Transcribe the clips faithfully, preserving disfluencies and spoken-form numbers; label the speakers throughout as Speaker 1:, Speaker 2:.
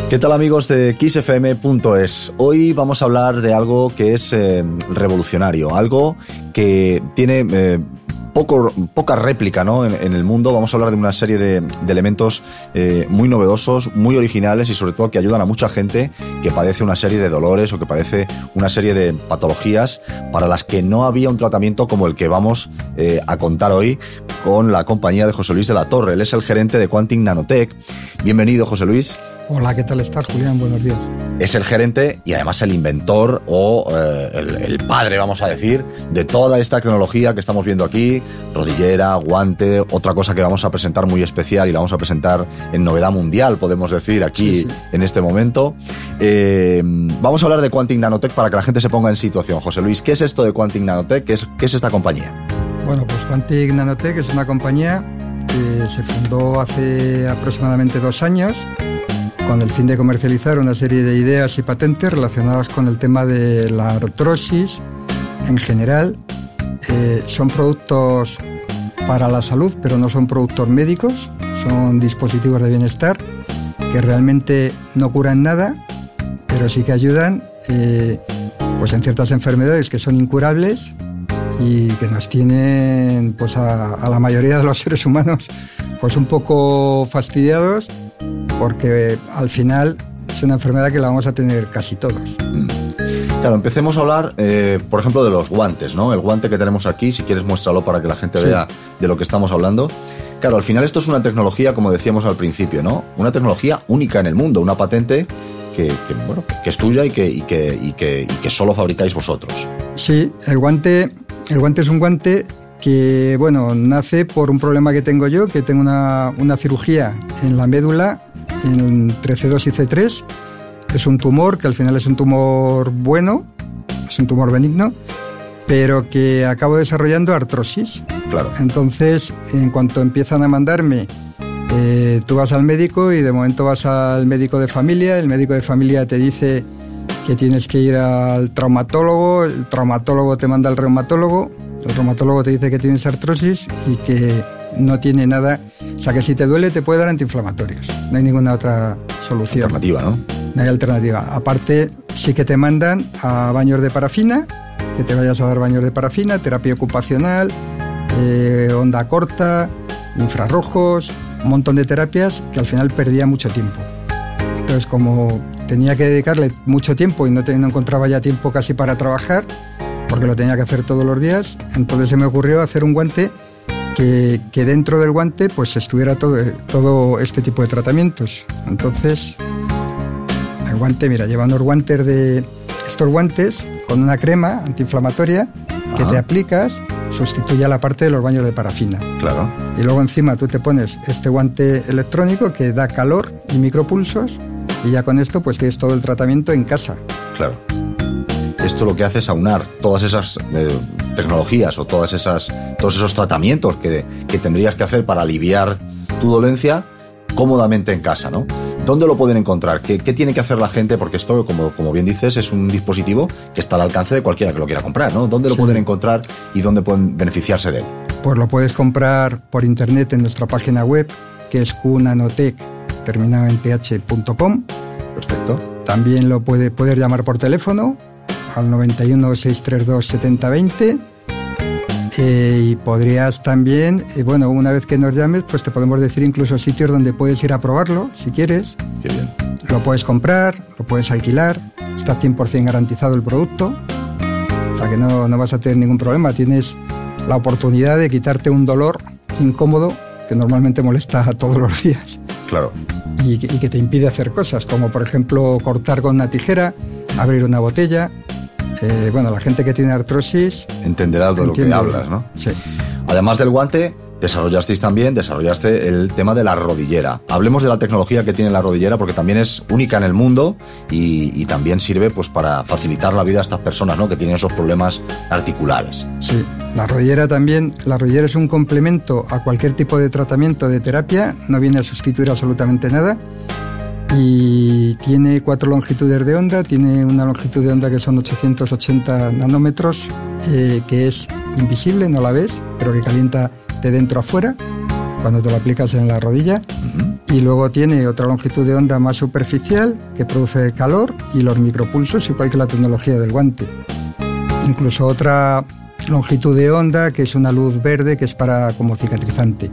Speaker 1: ¿Qué tal, amigos de Kiss F M punto es? Hoy vamos a hablar de algo que es eh, revolucionario, algo que tiene eh, poco, poca réplica, ¿no? en, en el mundo. Vamos a hablar de una serie de, de elementos eh, muy novedosos, muy originales y sobre todo que ayudan a mucha gente que padece una serie de dolores o que padece una serie de patologías para las que no había un tratamiento como el que vamos eh, a contar hoy con la compañía de José Luis de la Torre. Él es el gerente de Quantic Nanotech. Bienvenido, José Luis.
Speaker 2: Hola, ¿qué tal estás, Julián? Buenos días.
Speaker 1: Es el gerente y además el inventor o eh, el, el padre, vamos a decir, de toda esta tecnología que estamos viendo aquí, rodillera, guante, otra cosa que vamos a presentar muy especial y la vamos a presentar en novedad mundial, podemos decir, aquí sí, sí. en este momento. Eh, vamos a hablar de Quantic Nanotech para que la gente se ponga en situación. José Luis, ¿qué es esto de Quantic Nanotech? ¿Qué es, qué es esta compañía?
Speaker 2: Bueno, pues Quantic Nanotech es una compañía que se fundó hace aproximadamente dos años con el fin de comercializar una serie de ideas y patentes relacionadas con el tema de la artrosis en general. Eh, son productos para la salud, pero no son productos médicos, son dispositivos de bienestar que realmente no curan nada, pero sí que ayudan eh, pues en ciertas enfermedades que son incurables y que nos tienen pues a, a la mayoría de los seres humanos pues un poco fastidiados, porque al final es una enfermedad que la vamos a tener casi todos.
Speaker 1: Claro, empecemos a hablar, eh, por ejemplo, de los guantes, ¿no? El guante que tenemos aquí, si quieres muéstralo para que la gente sí. vea de lo que estamos hablando. Claro, al final esto es una tecnología, como decíamos al principio, ¿no? Una tecnología única en el mundo, una patente que, que, bueno, que es tuya y que, y, que, y, que, y que solo fabricáis vosotros. Sí, el guante, el guante es un guante que, bueno, nace por un problema que tengo yo, que tengo una, una cirugía en la médula, entre C dos y C tres. Es un tumor que al final es un tumor bueno, es un tumor benigno, pero que acabo desarrollando artrosis. Claro. Entonces, en cuanto empiezan a mandarme, eh, tú vas al médico y de momento vas al médico de familia, el médico de familia te dice que tienes que ir al traumatólogo, el traumatólogo te manda al reumatólogo, el reumatólogo te dice que tienes artrosis y que no tiene nada, o sea que si te duele te puede dar antiinflamatorios, no hay ninguna otra solución. Alternativa, ¿no?
Speaker 2: No hay alternativa. Aparte, sí que te mandan a baños de parafina, que te vayas a dar baños de parafina, terapia ocupacional, eh, onda corta, infrarrojos, un montón de terapias que al final perdía mucho tiempo. Entonces, como tenía que dedicarle mucho tiempo y no, te, no encontraba ya tiempo casi para trabajar, porque lo tenía que hacer todos los días, entonces se me ocurrió hacer un guante que, que dentro del guante pues estuviera todo, todo este tipo de tratamientos. Entonces, el guante, mira, lleva unos guantes de estos guantes con una crema antiinflamatoria que Ajá. te aplicas, sustituye la parte de los baños de parafina. Claro. Y luego encima tú te pones este guante electrónico que da calor y micropulsos y ya con esto pues tienes todo el tratamiento en casa.
Speaker 1: Claro. Esto lo que hace es aunar todas esas eh, tecnologías o todas esas, todos esos tratamientos que, que tendrías que hacer para aliviar tu dolencia cómodamente en casa, ¿no? ¿Dónde lo pueden encontrar? ¿Qué, qué tiene que hacer la gente? Porque esto, como, como bien dices, es un dispositivo que está al alcance de cualquiera que lo quiera comprar, ¿no? ¿Dónde lo sí. pueden encontrar y dónde pueden beneficiarse de él?
Speaker 2: Pues lo puedes comprar por internet en nuestra página web, que es qnanotech, terminado en th punto com.
Speaker 1: Perfecto.
Speaker 2: También lo puede, puedes llamar por teléfono al noventa y uno, seiscientos treinta y dos, setenta veinte. Eh, y podrías también, eh, bueno, una vez que nos llames, pues te podemos decir incluso sitios donde puedes ir a probarlo, si quieres.
Speaker 1: Qué bien.
Speaker 2: Lo puedes comprar, lo puedes alquilar, está cien por ciento garantizado el producto, o sea que no, no vas a tener ningún problema. Tienes la oportunidad de quitarte un dolor incómodo que normalmente molesta a todos los días.
Speaker 1: Claro.
Speaker 2: Y, y que te impide hacer cosas, como por ejemplo cortar con una tijera, abrir una botella. Eh, bueno, la gente que tiene artrosis
Speaker 1: entenderá de lo que hablas, ¿no?
Speaker 2: Sí.
Speaker 1: Además del guante, desarrollasteis también, desarrollaste el tema de la rodillera. Hablemos de la tecnología que tiene la rodillera, porque también es única en el mundo y, y también sirve pues para facilitar la vida a estas personas, ¿no? Que tienen esos problemas articulares.
Speaker 2: Sí, la rodillera también, la rodillera es un complemento a cualquier tipo de tratamiento de terapia, no viene a sustituir absolutamente nada. Y tiene cuatro longitudes de onda, tiene una longitud de onda que son ochocientos ochenta nanómetros, eh, que es invisible, no la ves, pero que calienta de dentro a fuera cuando te lo aplicas en la rodilla. Uh-huh. Y luego tiene otra longitud de onda más superficial que produce calor y los micropulsos, igual que la tecnología del guante. Incluso otra longitud de onda que es una luz verde que es para como cicatrizante.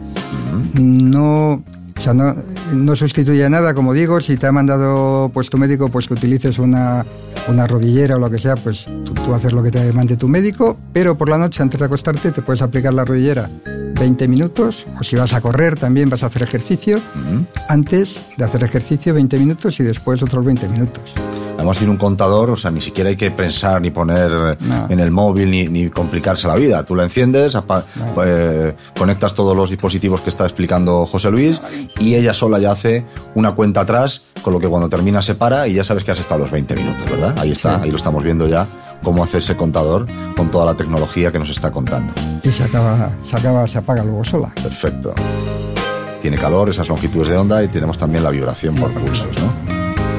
Speaker 2: No, o sea, no, no sustituye nada, como digo. Si te ha mandado pues tu médico pues que utilices una, una rodillera o lo que sea, pues tú, tú haces lo que te mande tu médico, pero por la noche antes de acostarte te puedes aplicar la rodillera veinte minutos, o si vas a correr también vas a hacer ejercicio, uh-huh. antes de hacer ejercicio veinte minutos y después otros veinte minutos.
Speaker 1: Además tiene un contador, o sea, ni siquiera hay que pensar ni poner no. en el móvil ni, ni complicarse la vida. Tú la enciendes, apa- no. eh, conectas todos los dispositivos que está explicando José Luis y ella sola ya hace una cuenta atrás, con lo que cuando termina se para y ya sabes que has estado los veinte minutos, ¿verdad? Ahí está, sí. ahí lo estamos viendo ya, cómo hacer ese contador con toda la tecnología que nos está contando.
Speaker 2: Y se acaba, se acaba, se apaga luego sola.
Speaker 1: Perfecto. Tiene calor, esas longitudes de onda y tenemos también la vibración sí, por pulsos, ¿no?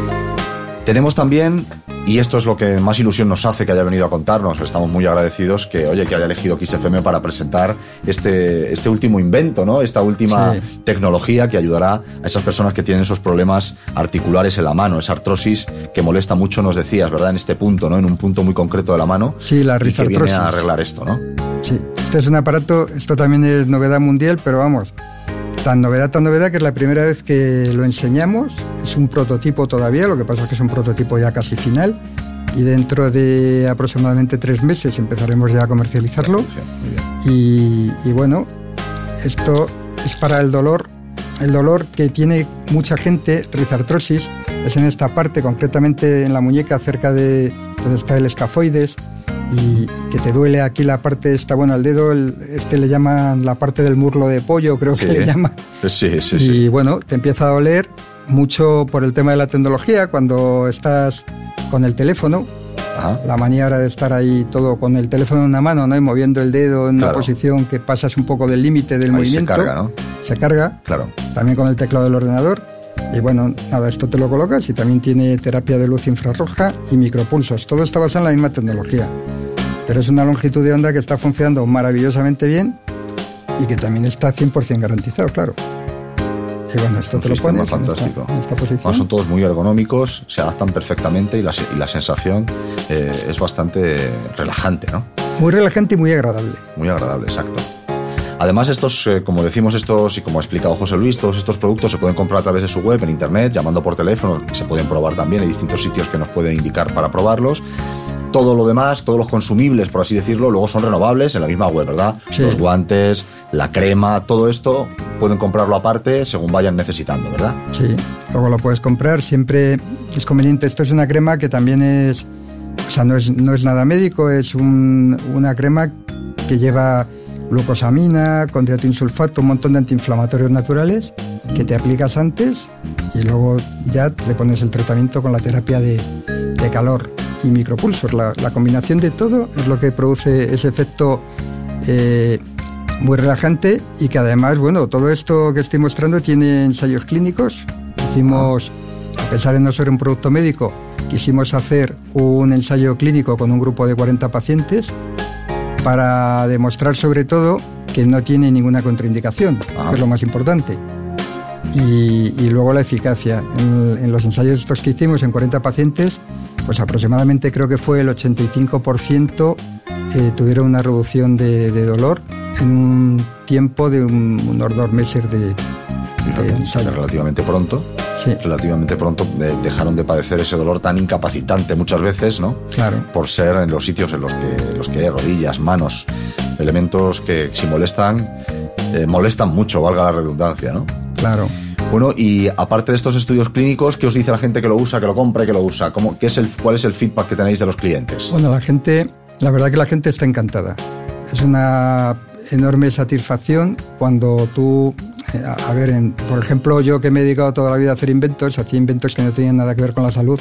Speaker 1: Tenemos también, y esto es lo que más ilusión nos hace que haya venido a contarnos, estamos muy agradecidos que, oye, que haya elegido Kiss F M para presentar este, este último invento, ¿no? Esta última sí. tecnología que ayudará a esas personas que tienen esos problemas articulares en la mano, esa artrosis que molesta mucho, nos decías, ¿verdad? En este punto, ¿no? En un punto muy concreto de la mano.
Speaker 2: Sí, la artrosis.
Speaker 1: Y que viene a arreglar esto, ¿no?
Speaker 2: Sí, este es un aparato, esto también es novedad mundial, pero vamos, tan novedad, tan novedad que es la primera vez que lo enseñamos. Es un prototipo todavía, lo que pasa es que es un prototipo ya casi final y dentro de aproximadamente tres meses empezaremos ya a comercializarlo.
Speaker 1: Sí, muy bien.
Speaker 2: Y, y bueno, esto es para el dolor, el dolor que tiene mucha gente, rizartrosis, es en esta parte, concretamente en la muñeca, cerca de donde está el escafoides, y que te duele aquí la parte esta, bueno, el dedo, el, este le llaman la parte del muslo de pollo, creo
Speaker 1: sí,
Speaker 2: que le llaman.
Speaker 1: Sí, sí,
Speaker 2: y
Speaker 1: sí.
Speaker 2: bueno, te empieza a doler mucho por el tema de la tecnología, cuando estás con el teléfono. Ajá. La maniobra de estar ahí todo con el teléfono en una mano, ¿no? Y moviendo el dedo en claro. una posición que pasas un poco del límite del
Speaker 1: ahí
Speaker 2: movimiento.
Speaker 1: Se carga, ¿no?
Speaker 2: Se carga.
Speaker 1: Claro.
Speaker 2: También con el teclado del ordenador. Y bueno, nada, esto te lo colocas y también tiene terapia de luz infrarroja y micropulsos. Todo está basado en la misma tecnología. Pero es una longitud de onda que está funcionando maravillosamente bien y que también está cien por ciento garantizado, claro. Y bueno, esto
Speaker 1: un
Speaker 2: te lo pones
Speaker 1: fantástico.
Speaker 2: En esta, en esta posición.
Speaker 1: Bueno, son todos muy ergonómicos, se adaptan perfectamente y la, y la sensación eh, es bastante relajante, ¿no?
Speaker 2: Muy relajante y muy agradable.
Speaker 1: Muy agradable, exacto. Además, estos, eh, como decimos, estos, y como ha explicado José Luis, todos estos productos se pueden comprar a través de su web, en internet, llamando por teléfono, se pueden probar también, hay distintos sitios que nos pueden indicar para probarlos. Todo lo demás, todos los consumibles, por así decirlo, luego son renovables en la misma web, ¿verdad? Sí. Los guantes, la crema, todo esto pueden comprarlo aparte según vayan necesitando, ¿verdad?
Speaker 2: Sí, luego lo puedes comprar, siempre es conveniente. Esto es una crema que también es, o sea, no es, no es nada médico, es un, una crema que lleva glucosamina, condroitinsulfato, un montón de antiinflamatorios naturales que te aplicas antes y luego ya te pones el tratamiento con la terapia de, de calor y micropulsos. La, la combinación de todo es lo que produce ese efecto eh, muy relajante y que además, bueno, todo esto que estoy mostrando tiene ensayos clínicos. Hicimos, a pesar de no ser un producto médico, quisimos hacer un ensayo clínico con un grupo de cuarenta pacientes para demostrar sobre todo que no tiene ninguna contraindicación, ah. que es lo más importante. Y, y luego la eficacia. En, en los ensayos estos que hicimos en cuarenta pacientes, pues aproximadamente creo que fue el ochenta y cinco por ciento eh, tuvieron una reducción de, de dolor en un tiempo de un, unos dos meses de, de ensayo.
Speaker 1: Relativamente pronto.
Speaker 2: Sí.
Speaker 1: Relativamente pronto eh, dejaron de padecer ese dolor tan incapacitante muchas veces, ¿no?
Speaker 2: Claro.
Speaker 1: Por ser en los sitios en los que, los que hay rodillas, manos, elementos que si molestan, eh, molestan mucho, valga la redundancia, ¿no?
Speaker 2: Claro.
Speaker 1: Bueno, y aparte de estos estudios clínicos, ¿qué os dice la gente que lo usa, que lo compra y que lo usa? ¿Cómo, qué es el, ¿Cuál es el feedback que tenéis de los clientes?
Speaker 2: Bueno, la gente, la verdad que la gente está encantada. Es una enorme satisfacción cuando tú, eh, a, a ver, en, por ejemplo, yo que me he dedicado toda la vida a hacer inventos, hacía inventos que no tenían nada que ver con la salud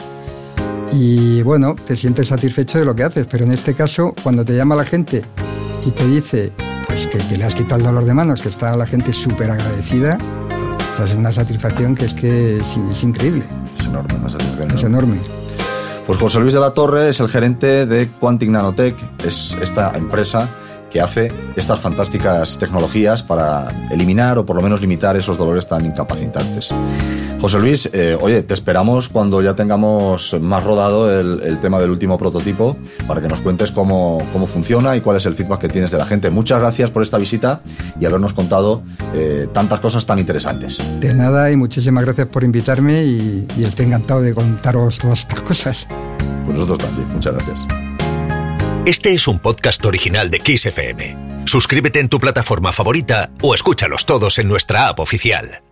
Speaker 2: y bueno, te sientes satisfecho de lo que haces, pero en este caso, cuando te llama la gente y te dice pues que, que le has quitado el dolor de manos, que está la gente súper agradecida, o sea, es una satisfacción que es que es, es increíble.
Speaker 1: Es enorme, una satisfacción.
Speaker 2: Es enorme.
Speaker 1: Pues José Luis de la Torre es el gerente de Quantic Nanotech, es esta empresa que hace estas fantásticas tecnologías para eliminar o por lo menos limitar esos dolores tan incapacitantes. José Luis, eh, oye, te esperamos cuando ya tengamos más rodado el, el tema del último prototipo para que nos cuentes cómo, cómo funciona y cuál es el feedback que tienes de la gente. Muchas gracias por esta visita y habernos contado eh, tantas cosas tan interesantes.
Speaker 2: De nada, y muchísimas gracias por invitarme y, y estoy encantado de contaros todas estas cosas.
Speaker 1: Pues nosotros también, muchas gracias.
Speaker 3: Este es un podcast original de Kiss F M. Suscríbete en tu plataforma favorita o escúchalos todos en nuestra app oficial.